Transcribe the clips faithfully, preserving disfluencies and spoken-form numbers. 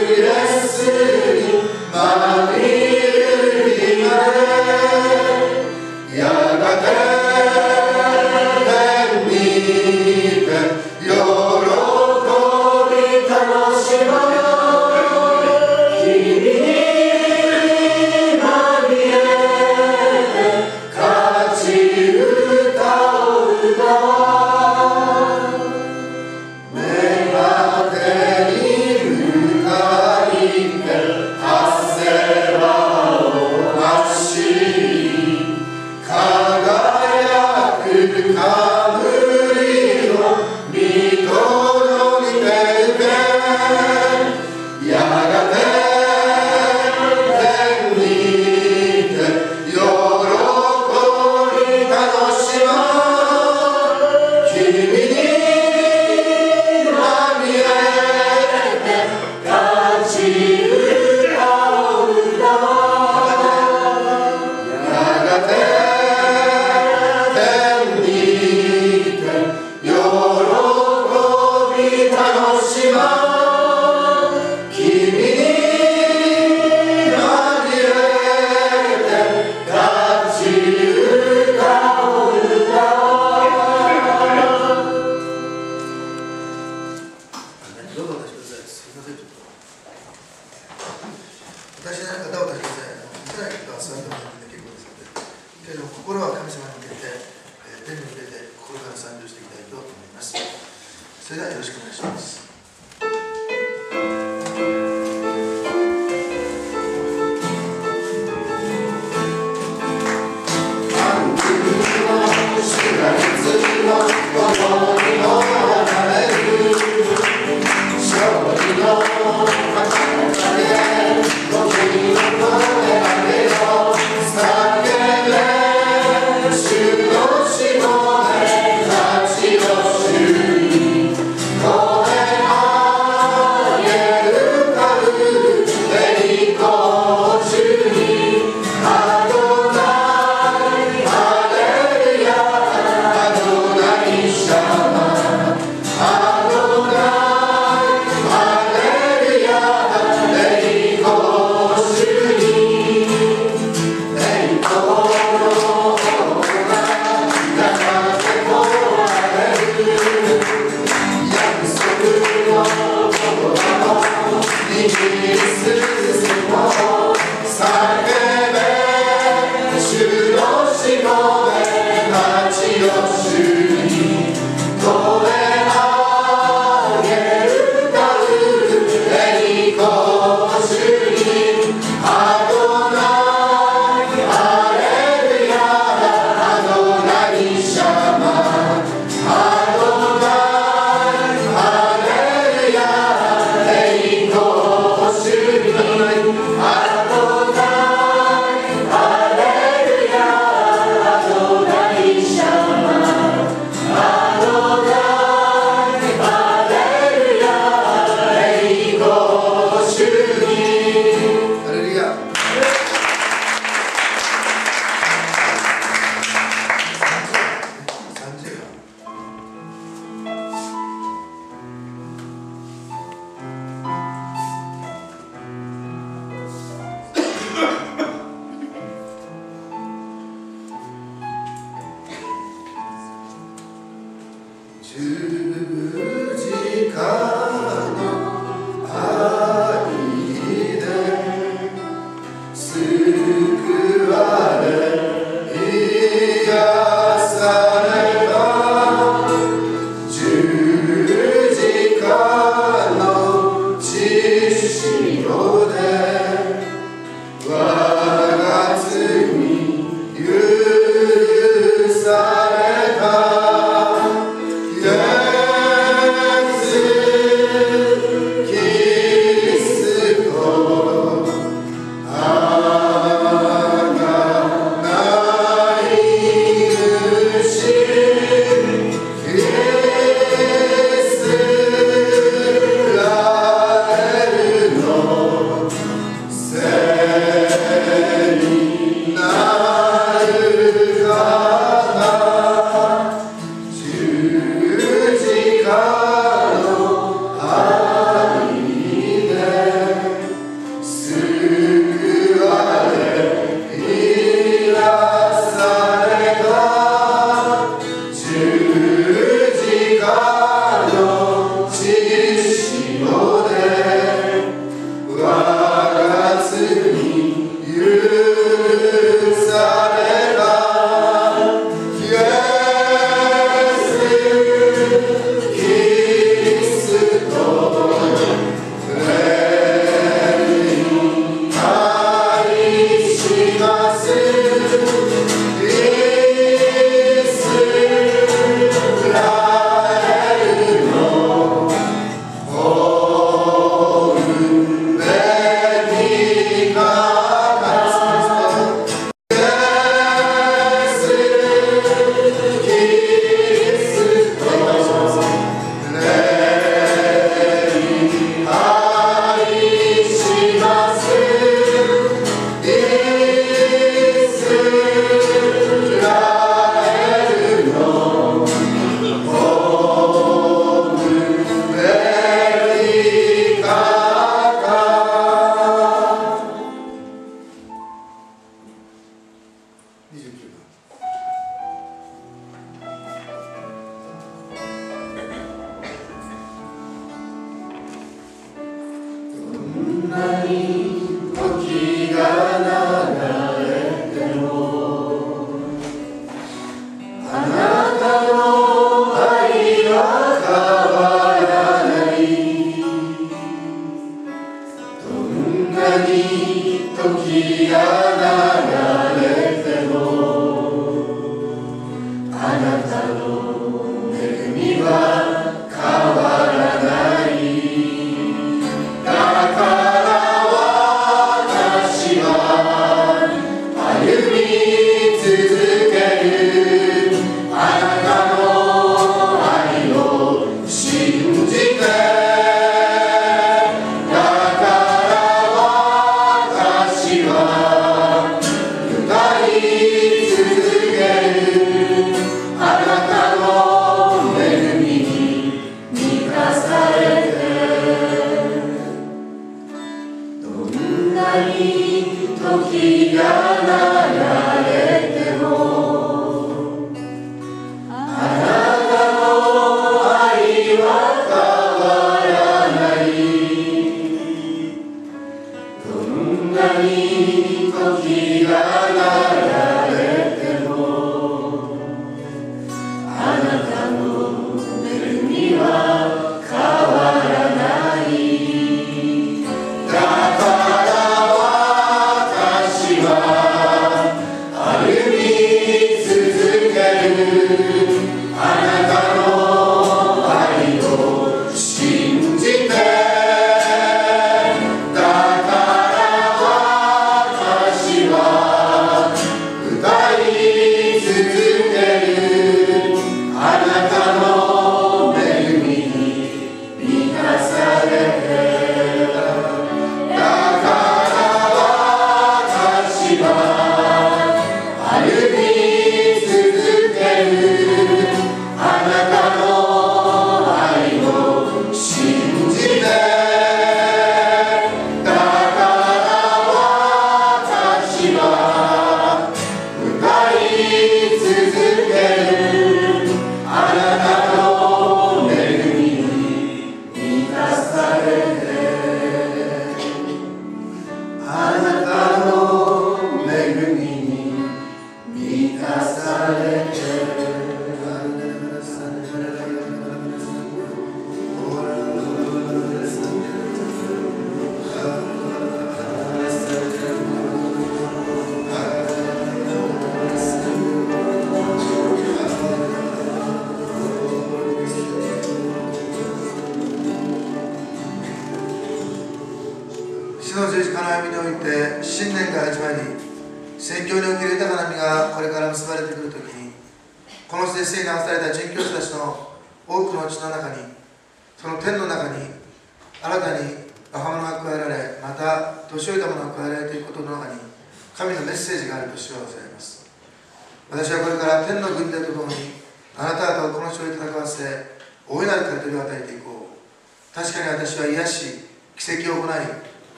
せ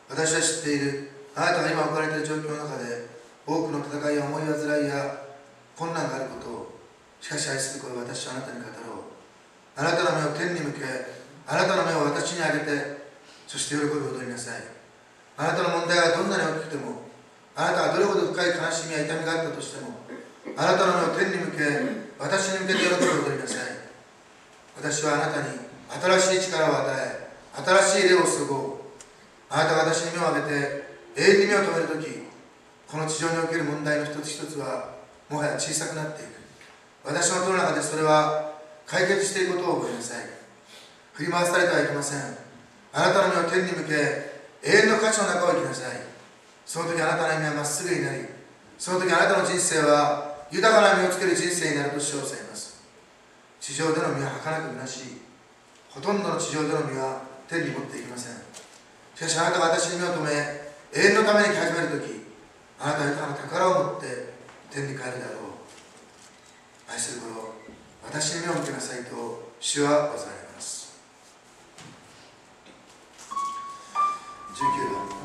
私は知っている。あなたが今置かれている状況の中で多くの戦いや思い煩いや困難があることを、しかし愛する子よ、私はあなたに語ろう。あなたの目を天に向け、あなたの目を私に上げて、そして喜び踊りなさい。あなたの問題がどんなに大きくても、あなたがどれほど深い悲しみや痛みがあったとしても、あなたの目を天に向け、私に向けて喜び踊りなさい。私はあなたに新しい力を与え、新しい霊を注ごう。あなたが私に目を上げて永遠に目を留めるとき、この地上における問題の一つ一つはもはや小さくなっていく。私の手の中でそれは解決していくことを覚えなさい。振り回されてはいけません。あなたの目を天に向け、永遠の価値の中を生きなさい。その時あなたの意味はまっすぐになり、その時あなたの人生は豊かな実をつける人生になると主をされます。地上での実は儚く虚しい。ほとんどの地上での実は天に持っていきません。しかしあなたが私に目を留め、永遠のために生き始めるとき、あなたは豊かな宝を持って天に帰るであろう。愛する子よ、私に目を向けなさいと主はおざられます。じゅうきゅうばん。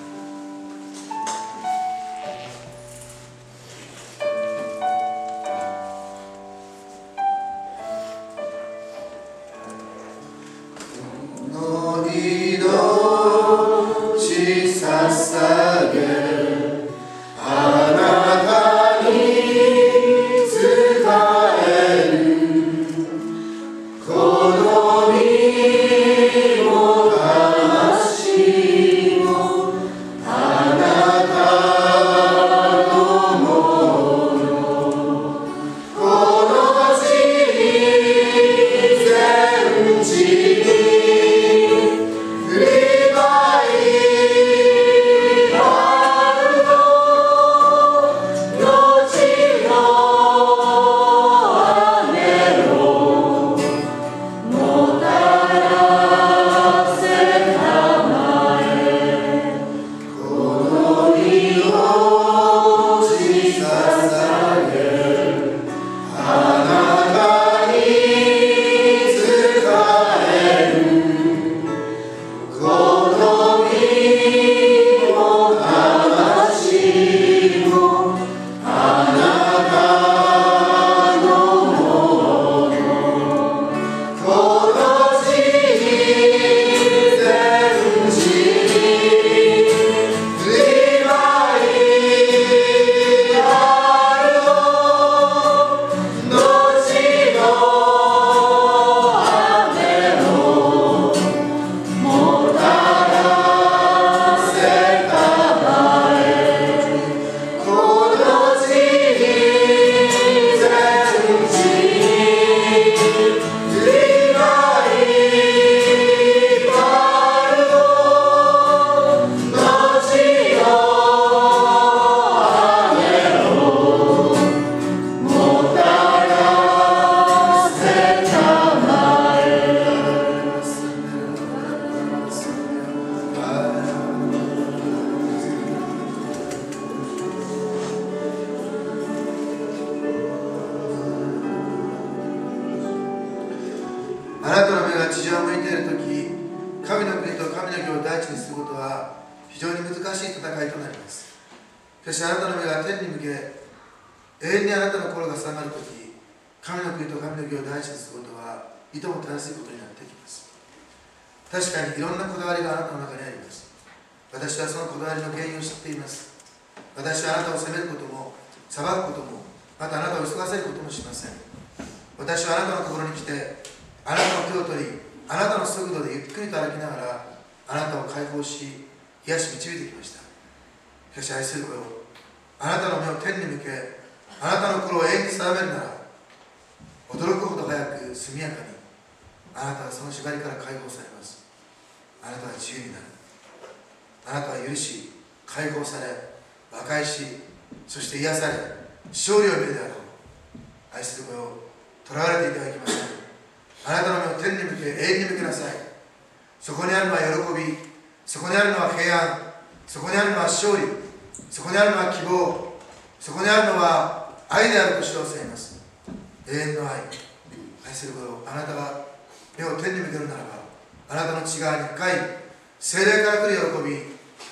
捧げるあなたに仕えるこの身も魂もあなたのものこの地全地に振りまい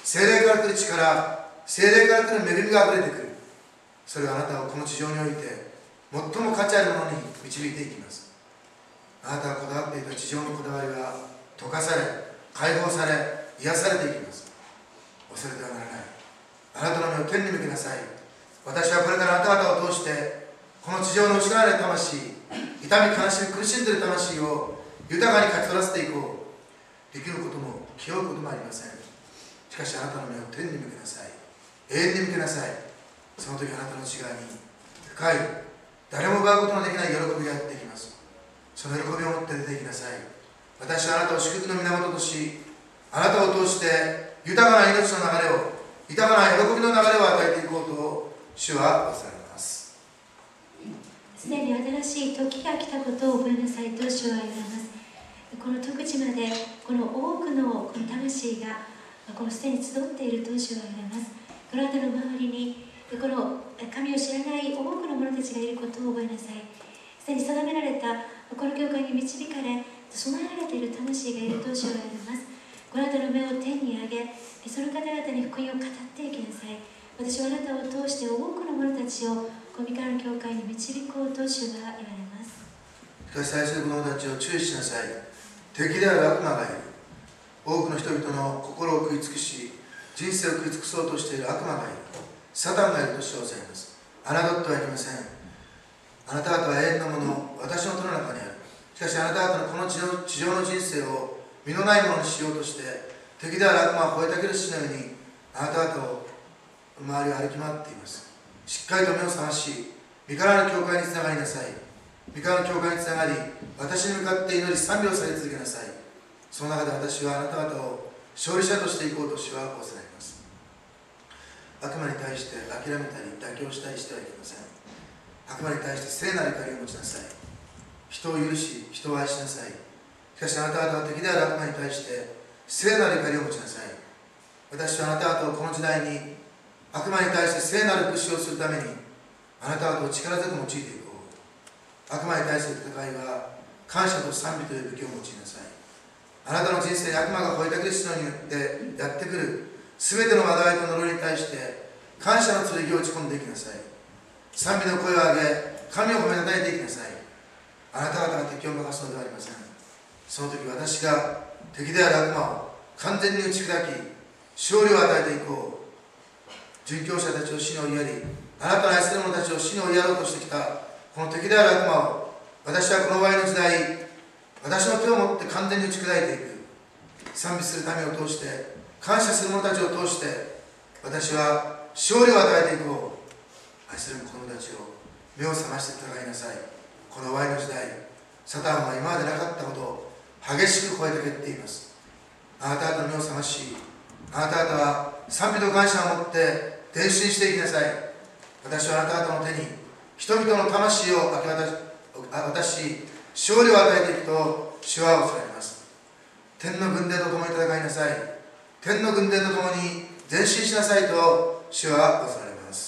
聖霊から来る力、聖霊から来る恵みがあふれてくる。それがあなたをこの地上において最も価値あるものに導いていきます。あなたがこだわっていた地上のこだわりは溶かされ、解放され、癒されていきます。恐れてはならない。あなたの目を天に向けなさい。私はこれからあなた方を通してこの地上の失われた魂、痛み悲しみ苦しんでいる魂を豊かに勝ち取らせていこう。できることも気負うこともありません。しかしあなたの目を天に向けなさい。永遠に向けなさい。その時あなたの内側に深い、誰も奪うことのできない喜びがやってきます。その喜びを持って出ていきなさい。私はあなたを祝福の源とし、あなたを通して豊かな命の流れを、豊かな喜びの流れを与えていこうと主はおされます。 すでに新しい時が来たことを覚えなさいと主は言われます。この徳地までこの多くのこの魂がこのすでに集っていると主は言われます。このあたりの周りにこの神を知らない多くの者たちがいることを覚えなさい。すでに定められたこの教会に導かれ備えられている魂がいると主は言われます。このあたりの目を天に上げ、その方々に福音を語っていきなさい。私はあなたを通して多くの者たちをこの御からの教会に導こうと主が言われます。 しかし愛する者たちを注意しなさい。敵である悪魔がいる。多くの人々の心を食い尽くし、人生を食い尽くそうとしている悪魔がいる。サタンがいると主はおっしゃいます。侮ってはいけません。あなた方は永遠のもの、私の手の中にある。しかしあなた方のこの地上、地上の人生を身のないものにしようとして、敵である悪魔を吠えたける死のようにあなた方を周りを歩き回っています。しっかりと目を覚まし、御からの教会につながりなさい。御からの教会につながり、私に向かって祈り賛美をされ続けなさい。その中で私はあなた方を勝利者としていこうと主はこうされます。悪魔に対して諦めたり妥協したりしてはいけません。悪魔に対して聖なる怒りを持ちなさい。人を許し、人を愛しなさい。しかしあなた方は敵である悪魔に対して聖なる怒りを持ちなさい。私はあなた方をこの時代に悪魔に対して聖なる復讐をするためにあなた方を力強く用いていこう。悪魔に対する戦いは感謝と賛美という武器を用いなさい。あなたの人生に悪魔が吠えたける死のによってやってくるすべての災いと呪いに対して感謝の剣を打ち込んでいきなさい。賛美の声を上げ、神を褒めたたえていきなさい。あなた方が敵を任すのではありません。その時私が敵である悪魔を完全に打ち砕き、勝利を与えていこう。殉教者たちを死に追いやり、あなたの愛する者たちを死に追いやろうとしてきたこの敵である悪魔を、私はこの終わりの時代、私の手を持って完全に打ち砕いていく。賛美する民を通して、感謝する者たちを通して、私は勝利を与えていこう。愛する子供たちを目を覚まして戦いなさい。この終わりの時代、サタンは今までなかったことを激しく声かけています。あなた方の目を覚まし、あなた方は賛美と感謝を持って前進していきなさい。私はあなた方の手に人々の魂を明け渡し、勝利を与えていくと主はおっしゃいます。天の軍勢と共に戦いなさい。天の軍勢と共に前進しなさいと主はおっしゃいます。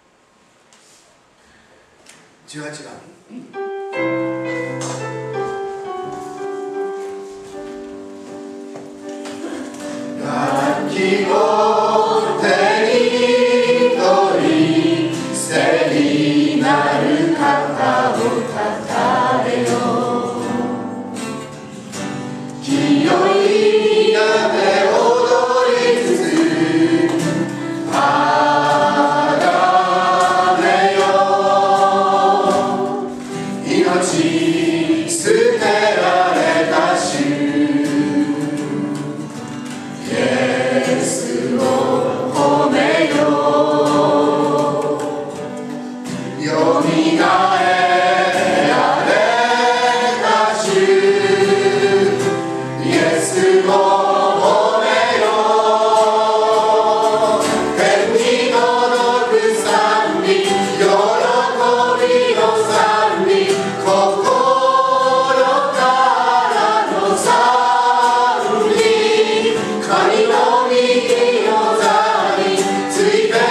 じゅうはちばん。楽器を手に取り、聖になる方をたたえよう。清い名で踊りつつあがめよう。命捨てられた主褒めよう。よみがえられた主イエスを褒めよう。天に届く賛美、喜びの賛美、心からの賛美、神の右の座について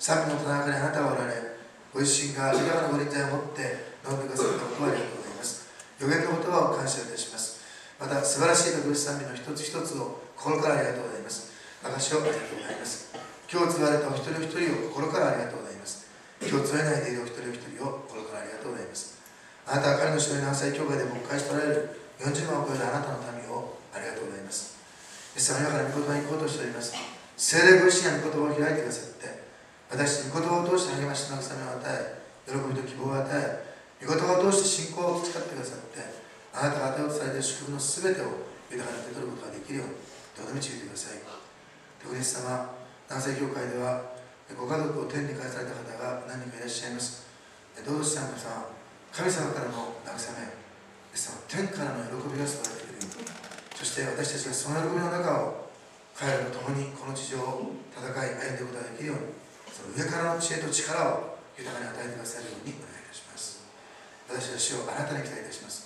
賛美の中にあなたがおられ、ご自身が豊かなご臨在を持って述べてくださったことをありがとうございます。予言の言葉を感謝いたします。また素晴らしい特別賛美の一つ一つを心からありがとうございます。証をありがとうございます。今日継がれたお一人お一人を心からありがとうございます。今日継がれないでいるお一人お一人を心からありがとうございます。あなたは彼の後ろに南西教会で牧会しておられるよんじゅうまんを超えるあなたの民をありがとうございます。イエス様、今から御言葉に行こうとしております。聖霊ご自身が御言葉を開いてくださって、私に御言葉を通して励まし慰めを与え、喜びと希望を与え、御言葉を通して信仰を培ってくださって、あなたが与えようとされている祝福のすべてを豊かに受け取ることができるようにどうぞ導いてください。特にイエス様、南西教会ではご家族を天に返された方が何人かいらっしゃいます。どうぞしたのか、神様からの慰め、イエス様、天からの喜びが注がれているように、そして私たちがその喜びの中を彼らと共にこの地上を戦い歩んでいくことができるように、その上からの知恵と力を豊かに与えてくださるようにお願いいたします。私たちをあなたに期待いたします。